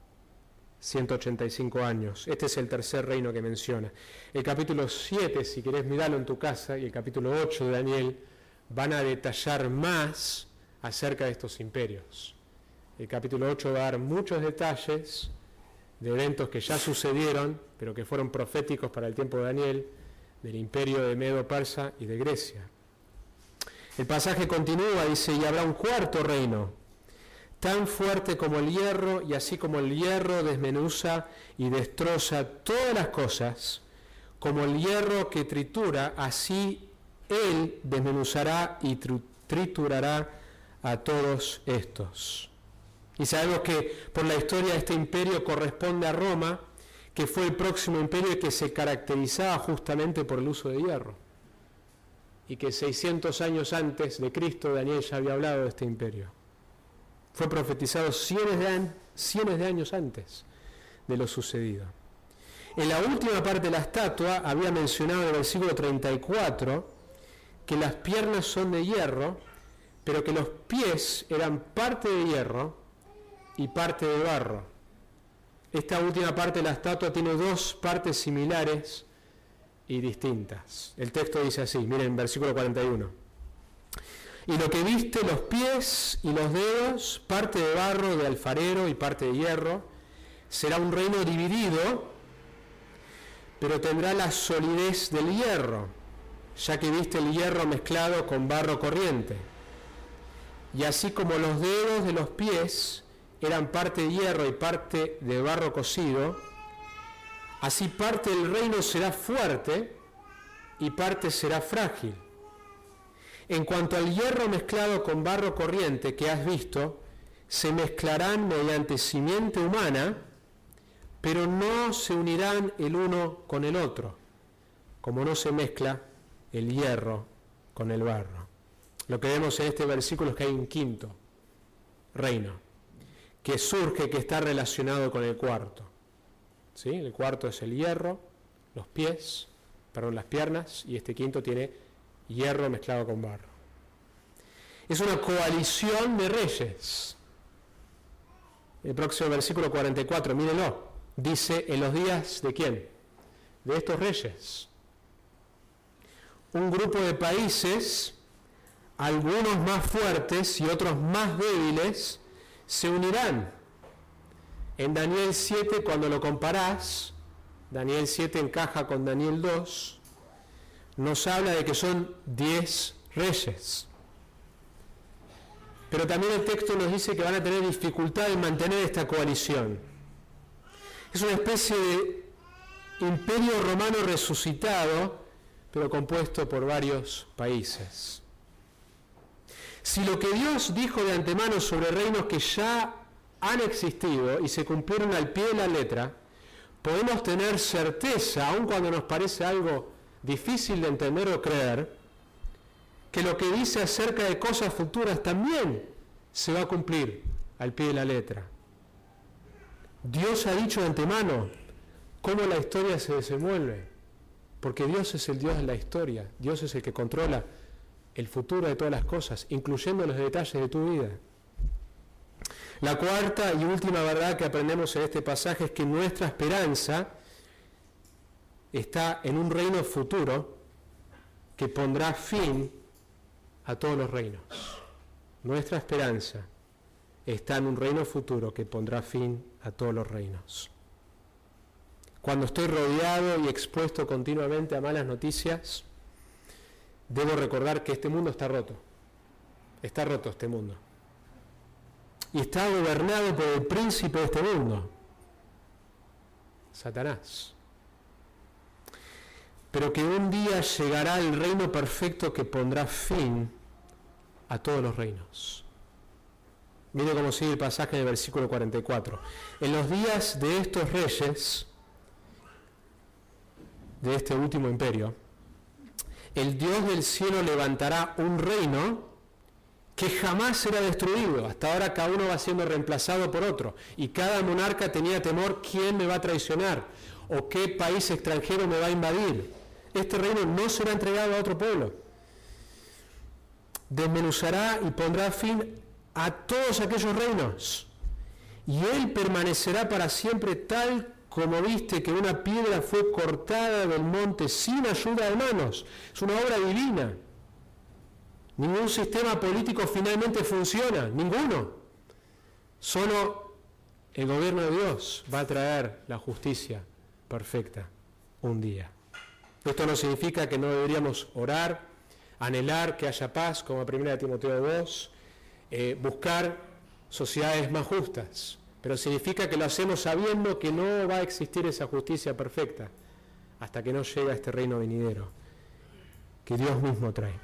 185 años. Este es el tercer reino que menciona. El capítulo 7, si querés mirarlo en tu casa, y el capítulo 8 de Daniel van a detallar más acerca de estos imperios. El capítulo 8 va a dar muchos detalles de eventos que ya sucedieron, pero que fueron proféticos para el tiempo de Daniel, del imperio de Medo-Persa y de Grecia. El pasaje continúa, dice, y habrá un cuarto reino, tan fuerte como el hierro, y así como el hierro desmenuza y destroza todas las cosas, como el hierro que tritura, así él desmenuzará y triturará a todos estos. Y sabemos que por la historia este imperio corresponde a Roma, que fue el próximo imperio que se caracterizaba justamente por el uso de hierro. Y que 600 años antes de Cristo, Daniel ya había hablado de este imperio. Fue profetizado cientos de años antes de lo sucedido. En la última parte de la estatua había mencionado en el versículo 34 que las piernas son de hierro, pero que los pies eran parte de hierro y parte de barro. Esta última parte de la estatua tiene dos partes similares y distintas. El texto dice así, miren, versículo 41. Y lo que viste, los pies y los dedos, parte de barro de alfarero y parte de hierro, será un reino dividido, pero tendrá la solidez del hierro, ya que viste el hierro mezclado con barro corriente. y así como los dedos de los pies eran parte de hierro y parte de barro cocido, así parte del reino será fuerte y parte será frágil. En cuanto al hierro mezclado con barro corriente que has visto, se mezclarán mediante simiente humana, pero no se unirán el uno con el otro, como no se mezcla el hierro con el barro. Lo que vemos en este versículo es que hay un quinto reino que surge, que está relacionado con el cuarto. ¿Sí? El cuarto es el hierro, las piernas, y este quinto tiene hierro mezclado con barro. Es una coalición de reyes. El próximo versículo 44, mírenlo, dice: en los días ¿de quién? De estos reyes. Un grupo de países, algunos más fuertes y otros más débiles, se unirán. En Daniel 7, cuando lo comparás, Daniel 7 encaja con Daniel 2, nos habla de que son 10 reyes. Pero también el texto nos dice que van a tener dificultad en mantener esta coalición. Es una especie de imperio romano resucitado, pero compuesto por varios países. Si lo que Dios dijo de antemano sobre reinos que ya han existido y se cumplieron al pie de la letra, podemos tener certeza, aun cuando nos parece algo difícil de entender o creer, que lo que dice acerca de cosas futuras también se va a cumplir al pie de la letra. Dios ha dicho de antemano cómo la historia se desenvuelve, porque Dios es el Dios de la historia, Dios es el que controla el futuro de todas las cosas, incluyendo los detalles de tu vida. La cuarta y última verdad que aprendemos en este pasaje es que nuestra esperanza está en un reino futuro que pondrá fin a todos los reinos. Nuestra esperanza está en un reino futuro que pondrá fin a todos los reinos. Cuando estoy rodeado y expuesto continuamente a malas noticias, debo recordar que este mundo está roto. Está roto este mundo. Y está gobernado por el príncipe de este mundo, Satanás. Pero que un día llegará el reino perfecto que pondrá fin a todos los reinos. Mire cómo sigue el pasaje del versículo 44. En los días de estos reyes, de este último imperio, el Dios del cielo levantará un reino que jamás será destruido. Hasta ahora cada uno va siendo reemplazado por otro. Y cada monarca tenía temor: ¿quién me va a traicionar? ¿O qué país extranjero me va a invadir? Este reino no será entregado a otro pueblo. Desmenuzará y pondrá fin a todos aquellos reinos. Y él permanecerá para siempre, tal como viste que una piedra fue cortada del monte sin ayuda de manos. Es una obra divina. Ningún sistema político finalmente funciona, ninguno. Solo el gobierno de Dios va a traer la justicia perfecta un día. Esto no significa que no deberíamos orar, anhelar que haya paz, como 1 Timoteo 2, buscar sociedades más justas, pero significa que lo hacemos sabiendo que no va a existir esa justicia perfecta hasta que no llegue a este reino venidero que Dios mismo trae.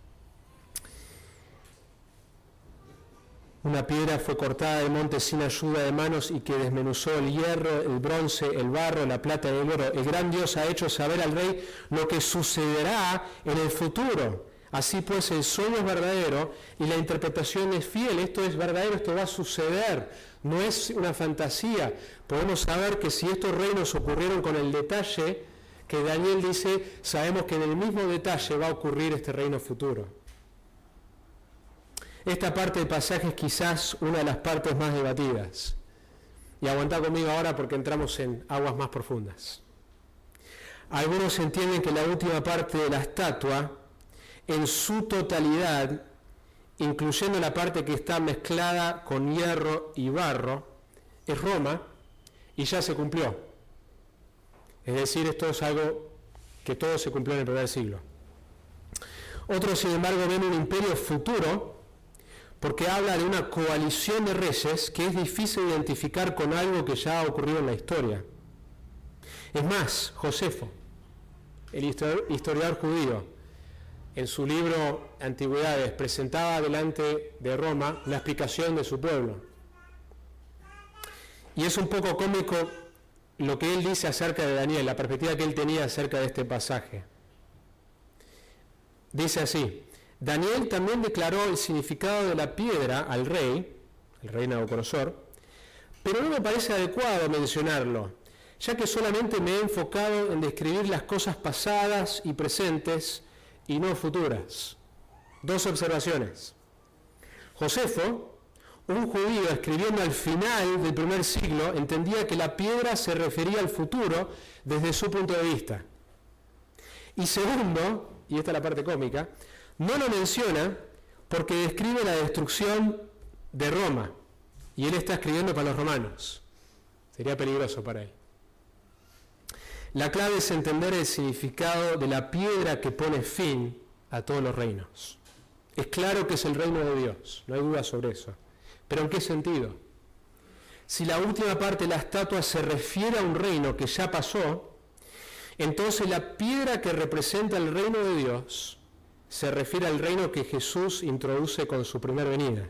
Una piedra fue cortada del monte sin ayuda de manos y que desmenuzó el hierro, el bronce, el barro, la plata y el oro. El gran Dios ha hecho saber al rey lo que sucederá en el futuro. Así pues, el sueño es verdadero y la interpretación es fiel. Esto es verdadero, esto va a suceder. No es una fantasía. Podemos saber que si estos reinos ocurrieron con el detalle que Daniel dice, sabemos que en el mismo detalle va a ocurrir este reino futuro. Esta parte del pasaje es quizás una de las partes más debatidas. Y aguantá conmigo ahora porque entramos en aguas más profundas. Algunos entienden que la última parte de la estatua, en su totalidad, incluyendo la parte que está mezclada con hierro y barro, es Roma y ya se cumplió. Es decir, esto es algo que todo se cumplió en el primer siglo. Otros, sin embargo, ven un imperio futuro porque habla de una coalición de reyes que es difícil identificar con algo que ya ha ocurrido en la historia. Es más, Josefo, el historiador judío, en su libro Antigüedades, presentaba delante de Roma la explicación de su pueblo. Y es un poco cómico lo que él dice acerca de Daniel, la perspectiva que él tenía acerca de este pasaje. Dice así: Daniel también declaró el significado de la piedra al rey, el rey Nabucodonosor, pero no me parece adecuado mencionarlo, ya que solamente me he enfocado en describir las cosas pasadas y presentes y no futuras. Dos observaciones. Josefo, un judío escribiendo al final del primer siglo, entendía que la piedra se refería al futuro desde su punto de vista. Y segundo, y esta es la parte cómica, no lo menciona porque describe la destrucción de Roma, y él está escribiendo para los romanos. Sería peligroso para él. La clave es entender el significado de la piedra que pone fin a todos los reinos. Es claro que es el reino de Dios, no hay duda sobre eso. ¿Pero en qué sentido? Si la última parte de la estatua se refiere a un reino que ya pasó, entonces la piedra que representa el reino de Dios se refiere al reino que Jesús introduce con su primera venida.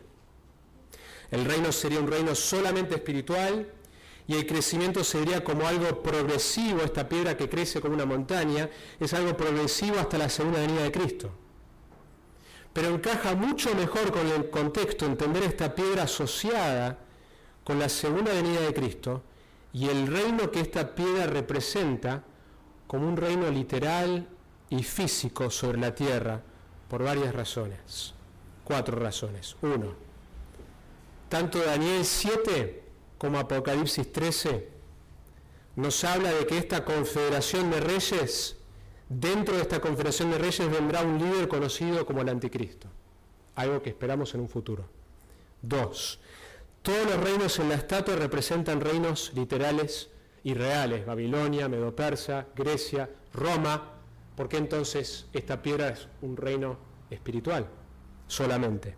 El reino sería un reino solamente espiritual y el crecimiento sería como algo progresivo. Esta piedra que crece como una montaña es algo progresivo hasta la segunda venida de Cristo. Pero encaja mucho mejor con el contexto entender esta piedra asociada con la segunda venida de Cristo y el reino que esta piedra representa como un reino literal y físico sobre la tierra por varias razones. 4 razones. 1. Tanto Daniel 7 como Apocalipsis 13 nos habla de que esta confederación de reyes, dentro de esta confederación de reyes vendrá un líder conocido como el Anticristo, algo que esperamos en un futuro. 2. Todos los reinos en la estatua representan reinos literales y reales: Babilonia, Medo-Persa, Grecia, Roma. ¿Por qué entonces esta piedra es un reino espiritual solamente?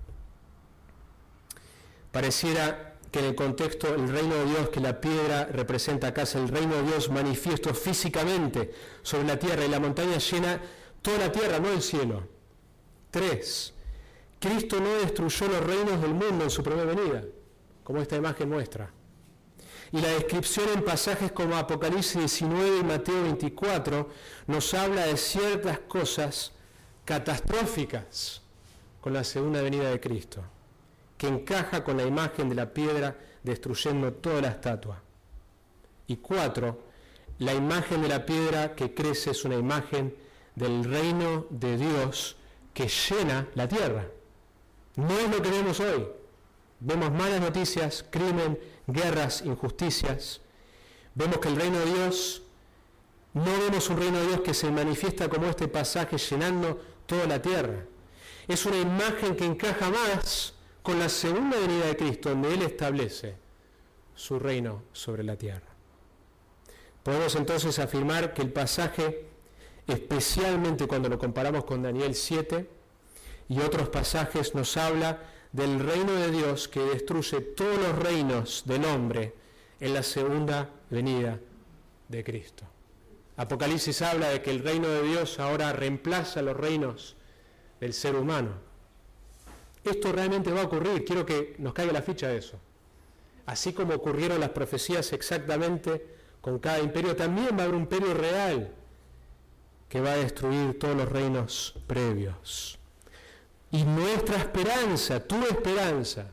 Pareciera que en el contexto el reino de Dios que la piedra representa acá es el reino de Dios manifiesto físicamente sobre la tierra, y la montaña llena toda la tierra, no el cielo. 3. Cristo no destruyó los reinos del mundo en su primera venida, como esta imagen muestra. Y la descripción en pasajes como Apocalipsis 19 y Mateo 24 nos habla de ciertas cosas catastróficas con la segunda venida de Cristo, que encaja con la imagen de la piedra destruyendo toda la estatua. Y 4, la imagen de la piedra que crece es una imagen del reino de Dios que llena la tierra. No es lo que vemos hoy. Vemos malas noticias, crimen, guerras, injusticias. Vemos que el reino de Dios, no vemos un reino de Dios que se manifiesta como este pasaje llenando toda la tierra. Es una imagen que encaja más con la segunda venida de Cristo, donde Él establece su reino sobre la tierra. Podemos entonces afirmar que el pasaje, especialmente cuando lo comparamos con Daniel 7 y otros pasajes, nos habla del reino de Dios que destruye todos los reinos del hombre en la segunda venida de Cristo. Apocalipsis habla de que el reino de Dios ahora reemplaza los reinos del ser humano. Esto realmente va a ocurrir, quiero que nos caiga la ficha de eso. Así como ocurrieron las profecías exactamente con cada imperio, también va a haber un imperio real que va a destruir todos los reinos previos. Y nuestra esperanza, tu esperanza,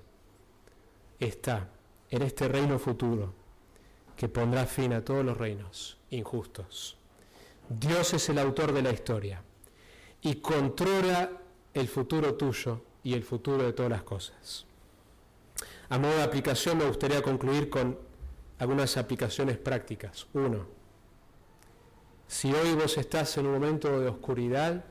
está en este reino futuro que pondrá fin a todos los reinos injustos. Dios es el autor de la historia y controla el futuro tuyo y el futuro de todas las cosas. A modo de aplicación me gustaría concluir con algunas aplicaciones prácticas. 1. Si hoy vos estás en un momento de oscuridad,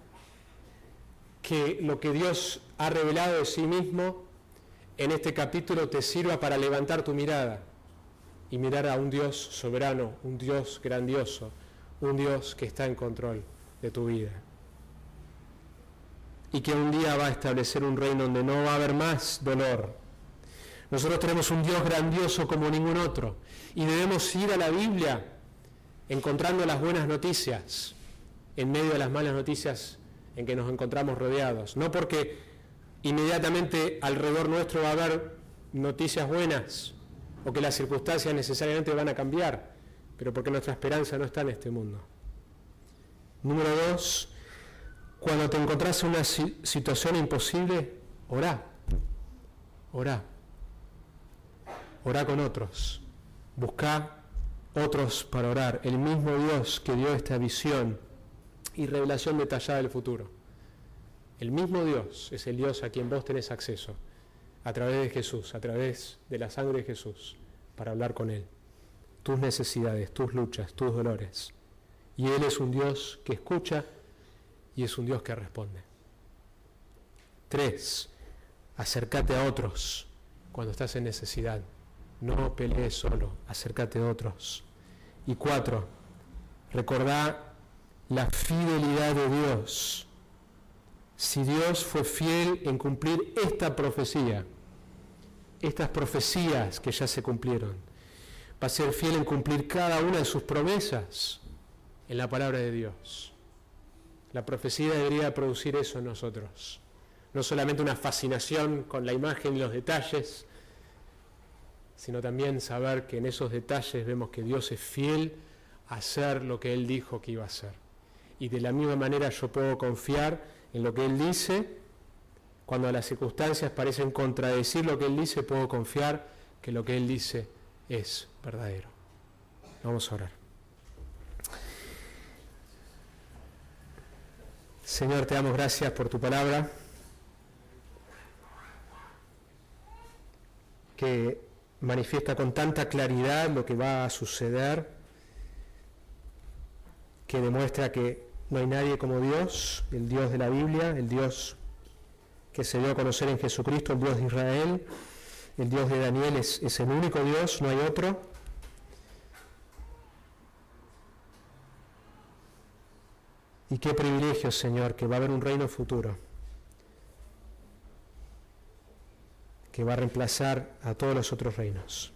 que lo que Dios ha revelado de sí mismo en este capítulo te sirva para levantar tu mirada y mirar a un Dios soberano, un Dios grandioso, un Dios que está en control de tu vida. y que un día va a establecer un reino donde no va a haber más dolor. Nosotros tenemos un Dios grandioso como ningún otro y debemos ir a la Biblia encontrando las buenas noticias en medio de las malas noticias en que nos encontramos rodeados. No porque inmediatamente alrededor nuestro va a haber noticias buenas o que las circunstancias necesariamente van a cambiar, pero porque nuestra esperanza no está en este mundo. Número 2, cuando te encontrás en una situación imposible, orá. Orá. Orá con otros. Buscá otros para orar. El mismo Dios que dio esta visión y revelación detallada del futuro. El mismo Dios es el Dios a quien vos tenés acceso a través de Jesús, a través de la sangre de Jesús, para hablar con Él. Tus necesidades, tus luchas, tus dolores. Y Él es un Dios que escucha y es un Dios que responde. 3, acércate a otros cuando estás en necesidad. No pelees solo, acércate a otros. Y 4, recordá la fidelidad de Dios. Si Dios fue fiel en cumplir esta profecía, estas profecías que ya se cumplieron, va a ser fiel en cumplir cada una de sus promesas en la palabra de Dios. La profecía debería producir eso en nosotros. No solamente una fascinación con la imagen y los detalles, sino también saber que en esos detalles vemos que Dios es fiel a hacer lo que Él dijo que iba a hacer. Y de la misma manera yo puedo confiar en lo que Él dice. Cuando las circunstancias parecen contradecir lo que Él dice, puedo confiar que lo que Él dice es verdadero. Vamos a orar. Señor, te damos gracias por tu palabra, que manifiesta con tanta claridad lo que va a suceder, que demuestra que no hay nadie como Dios, el Dios de la Biblia, el Dios que se dio a conocer en Jesucristo, el Dios de Israel, el Dios de Daniel es el único Dios, no hay otro. Y qué privilegio, Señor, que va a haber un reino futuro, que va a reemplazar a todos los otros reinos.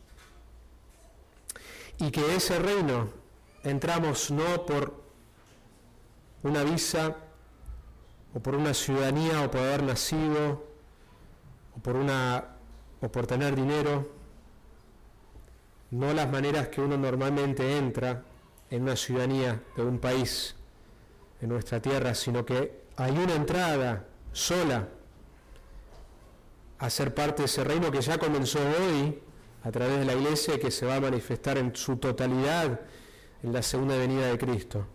Y que ese reino entramos no por una visa, o por una ciudadanía, o por haber nacido, o por tener dinero, no las maneras que uno normalmente entra en una ciudadanía de un país, en nuestra tierra, sino que hay una entrada sola a ser parte de ese reino que ya comenzó hoy a través de la Iglesia y que se va a manifestar en su totalidad en la segunda venida de Cristo.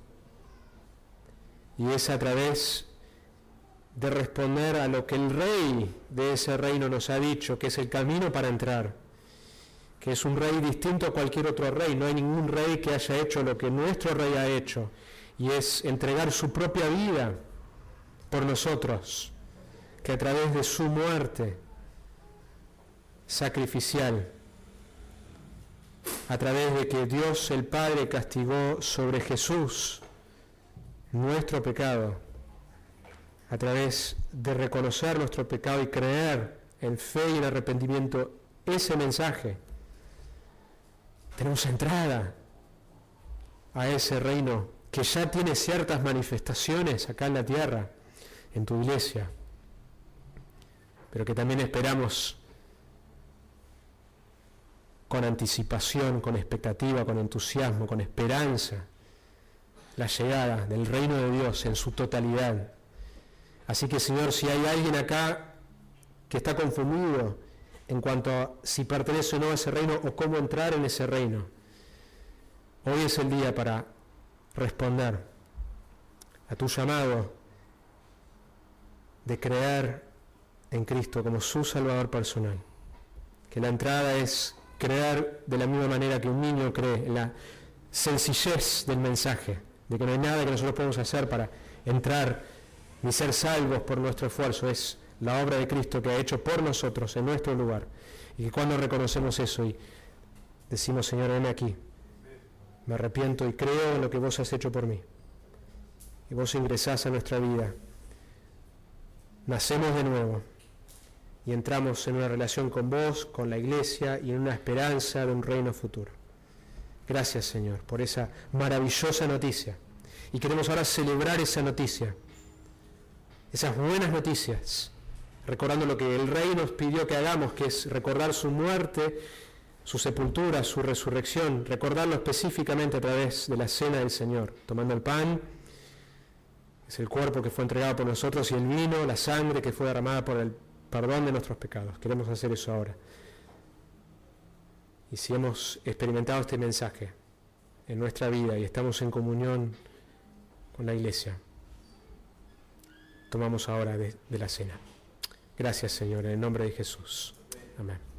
Y es a través de responder a lo que el Rey de ese reino nos ha dicho, que es el camino para entrar, que es un Rey distinto a cualquier otro Rey. No hay ningún Rey que haya hecho lo que nuestro Rey ha hecho, y es entregar su propia vida por nosotros, que a través de su muerte sacrificial, a través de que Dios el Padre castigó sobre Jesús nuestro pecado, a través de reconocer nuestro pecado y creer en fe y en arrepentimiento ese mensaje, tenemos entrada a ese reino que ya tiene ciertas manifestaciones acá en la tierra, en tu iglesia, pero que también esperamos con anticipación, con expectativa, con entusiasmo, con esperanza, la llegada del reino de Dios en su totalidad. Así que, Señor, si hay alguien acá que está confundido en cuanto a si pertenece o no a ese reino o cómo entrar en ese reino, hoy es el día para responder a tu llamado de creer en Cristo como su Salvador personal. Que la entrada es creer de la misma manera que un niño cree, en la sencillez del mensaje, de que no hay nada que nosotros podemos hacer para entrar ni ser salvos por nuestro esfuerzo. Es la obra de Cristo que ha hecho por nosotros en nuestro lugar. Y que cuando reconocemos eso y decimos, Señor, ven aquí, me arrepiento y creo en lo que vos has hecho por mí, y vos ingresás a nuestra vida nacemos de nuevo y entramos en una relación con vos, con la iglesia y en una esperanza de un reino futuro. Gracias, Señor, por esa maravillosa noticia. Y queremos ahora celebrar esa noticia, esas buenas noticias, recordando lo que el Rey nos pidió que hagamos, que es recordar su muerte, su sepultura, su resurrección, recordarlo específicamente a través de la cena del Señor, tomando el pan, es el cuerpo que fue entregado por nosotros, y el vino, la sangre que fue derramada por el perdón de nuestros pecados. Queremos hacer eso ahora. Y si hemos experimentado este mensaje en nuestra vida y estamos en comunión con la iglesia, tomamos ahora de la cena. Gracias, Señor, en el nombre de Jesús. Amén.